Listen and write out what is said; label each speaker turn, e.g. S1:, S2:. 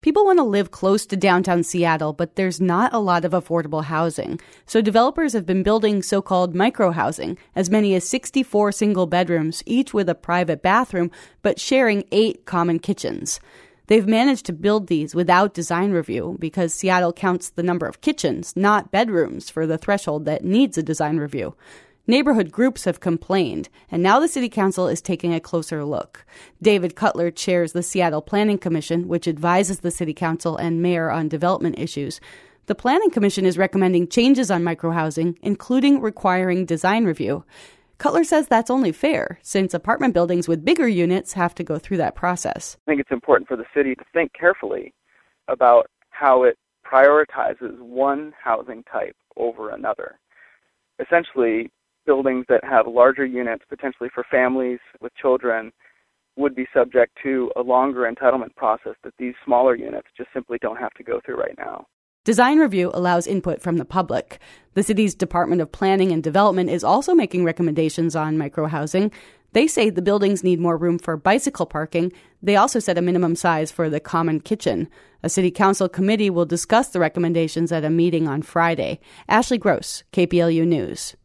S1: People want to live close to downtown Seattle, but there's not a lot of affordable housing. So developers have been building so-called micro-housing, as many as 64 single bedrooms, each with a private bathroom, but sharing 8 common kitchens. They've managed to build these without design review because Seattle counts the number of kitchens, not bedrooms, for the threshold that needs a design review. Neighborhood groups have complained, and now the City Council is taking a closer look. David Cutler chairs the Seattle Planning Commission, which advises the City Council and mayor on development issues. The Planning Commission is recommending changes on microhousing, including requiring design review. Cutler says that's only fair, since apartment buildings with bigger units have to go through that process.
S2: I think it's important for the city to think carefully about how it prioritizes one housing type over another. Essentially, buildings that have larger units, potentially for families with children, would be subject to a longer entitlement process that these smaller units just simply don't have to go through right now.
S1: Design review allows input from the public. The city's Department of Planning and Development is also making recommendations on microhousing. They say the buildings need more room for bicycle parking. They also set a minimum size for the common kitchen. A city council committee will discuss the recommendations at a meeting on Friday. Ashley Gross, KPLU News.